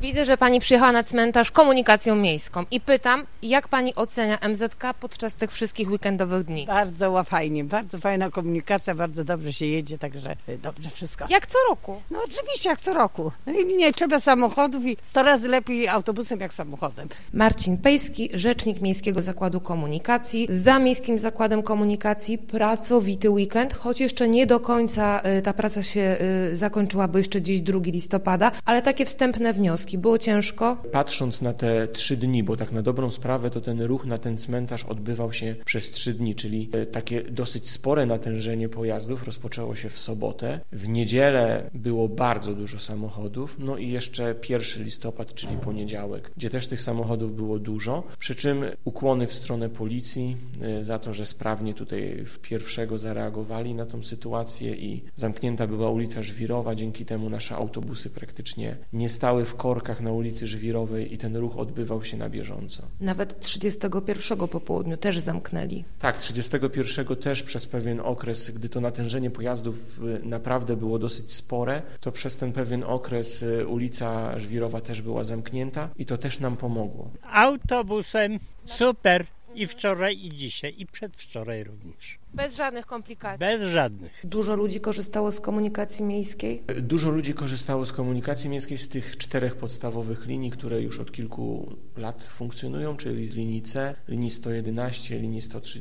Widzę, że pani przyjechała na cmentarz komunikacją miejską i pytam, jak pani ocenia MZK podczas tych wszystkich weekendowych dni? Bardzo fajnie, bardzo fajna komunikacja, bardzo dobrze się jedzie, także dobrze wszystko. Jak co roku? No oczywiście, jak co roku. No i nie trzeba samochodów i 100 razy lepiej autobusem jak samochodem. Marcin Pejski, rzecznik Miejskiego Zakładu Komunikacji. Za Miejskim Zakładem Komunikacji pracowity weekend, choć jeszcze nie do końca ta praca się zakończyła, bo jeszcze dziś 2 listopada, ale takie wstępne wnioski. Było ciężko? Patrząc na te 3 dni, bo tak na dobrą sprawę to ten ruch na ten cmentarz odbywał się przez 3 dni, czyli takie dosyć spore natężenie pojazdów rozpoczęło się w sobotę. W niedzielę było bardzo dużo samochodów, no i jeszcze 1 listopad, czyli poniedziałek, gdzie też tych samochodów było dużo, przy czym ukłony w stronę policji za to, że sprawnie tutaj w pierwszego zareagowali na tą sytuację i zamknięta była ulica Żwirowa, dzięki temu nasze autobusy praktycznie nie stały w korkach na ulicy Żwirowej i ten ruch odbywał się na bieżąco. Nawet 31 po południu też zamknęli. Tak, 31 też przez pewien okres, gdy to natężenie pojazdów naprawdę było dosyć spore, to przez ten pewien okres ulica Żwirowa też była zamknięta i to też nam pomogło. Autobusem super i wczoraj i dzisiaj i przedwczoraj również. Bez żadnych komplikacji? Bez żadnych. Dużo ludzi korzystało z komunikacji miejskiej? Dużo ludzi korzystało z komunikacji miejskiej z tych 4 podstawowych linii, które już od kilku lat funkcjonują, czyli z linii C, linii 111, linii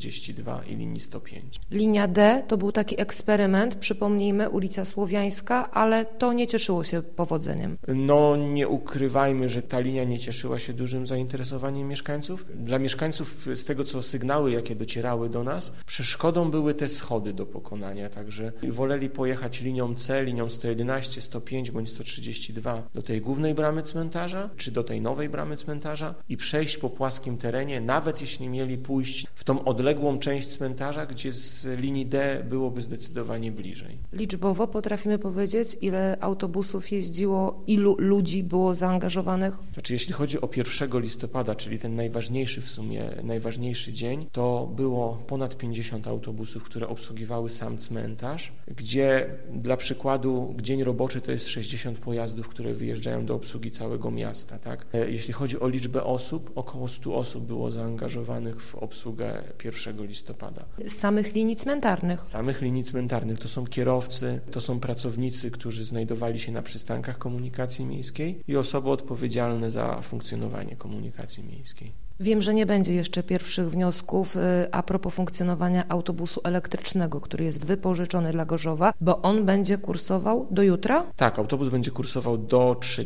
132 i linii 105. Linia D to był taki eksperyment, przypomnijmy, ulica Słowiańska, ale to nie cieszyło się powodzeniem. No nie ukrywajmy, że ta linia nie cieszyła się dużym zainteresowaniem mieszkańców. Dla mieszkańców, z tego co sygnały, jakie docierały do nas, przeszkodą były te schody do pokonania, także woleli pojechać linią C, linią 111, 105 bądź 132 do tej głównej bramy cmentarza, czy do tej nowej bramy cmentarza i przejść po płaskim terenie, nawet jeśli mieli pójść w tą odległą część cmentarza, gdzie z linii D byłoby zdecydowanie bliżej. Liczbowo potrafimy powiedzieć, ile autobusów jeździło, ilu ludzi było zaangażowanych? Znaczy, jeśli chodzi o 1 listopada, czyli ten najważniejszy w sumie, najważniejszy dzień, to było ponad 50 autobusów, które obsługiwały sam cmentarz, gdzie dla przykładu dzień roboczy to jest 60 pojazdów, które wyjeżdżają do obsługi całego miasta. Tak? Jeśli chodzi o liczbę osób, około 100 osób było zaangażowanych w obsługę 1 listopada. Samych linii cmentarnych? Samych linii cmentarnych. To są kierowcy, to są pracownicy, którzy znajdowali się na przystankach komunikacji miejskiej i osoby odpowiedzialne za funkcjonowanie komunikacji miejskiej. Wiem, że nie będzie jeszcze pierwszych wniosków a propos funkcjonowania autobusu elektrycznego, który jest wypożyczony dla Gorzowa, bo on będzie kursował do jutra? Tak, autobus będzie kursował do 3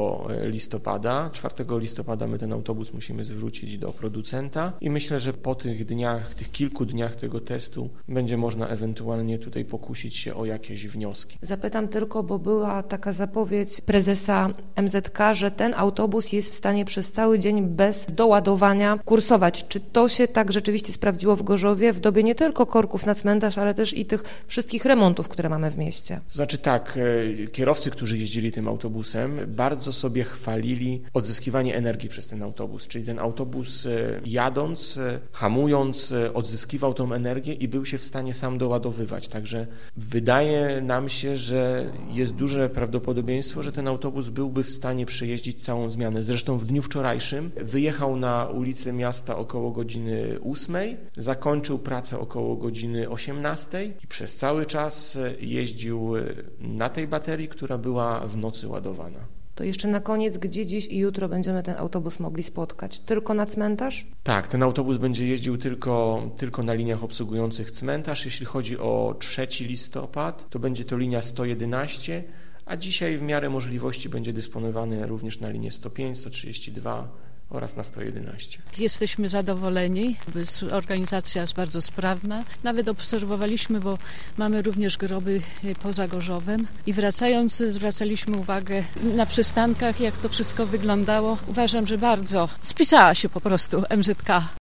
listopada. 4 listopada my ten autobus musimy zwrócić do producenta i myślę, że po tych dniach, tych kilku dniach tego testu będzie można ewentualnie tutaj pokusić się o jakieś wnioski. Zapytam tylko, bo była taka zapowiedź prezesa MZK, że ten autobus jest w stanie przez cały dzień bez doładowania kursować. Czy to się tak rzeczywiście sprawdziło w Gorzowie w dobie nie tylko korków na cmentarz, ale też i tych wszystkich remontów, które mamy w mieście? To znaczy tak, kierowcy, którzy jeździli tym autobusem, bardzo sobie chwalili odzyskiwanie energii przez ten autobus, czyli ten autobus jadąc, hamując, odzyskiwał tą energię i był się w stanie sam doładowywać. Także wydaje nam się, że jest duże prawdopodobieństwo, że ten autobus byłby w stanie przejeździć całą zmianę. Zresztą w dniu wczorajszym wyjechał na ulicę miasta około godziny 8, zakończył pracę około godziny 18 i przez cały czas jeździł na tej baterii, która była w nocy ładowana. To jeszcze na koniec, gdzie dziś i jutro będziemy ten autobus mogli spotkać? Tylko na cmentarz? Tak, ten autobus będzie jeździł tylko na liniach obsługujących cmentarz. Jeśli chodzi o 3 listopad, to będzie to linia 111, a dzisiaj w miarę możliwości będzie dysponowany również na linię 105, 132 oraz na 111. Jesteśmy zadowoleni, organizacja jest bardzo sprawna. Nawet obserwowaliśmy, bo mamy również groby poza Gorzowem i wracając zwracaliśmy uwagę na przystankach, jak to wszystko wyglądało. Uważam, że bardzo spisała się po prostu MZK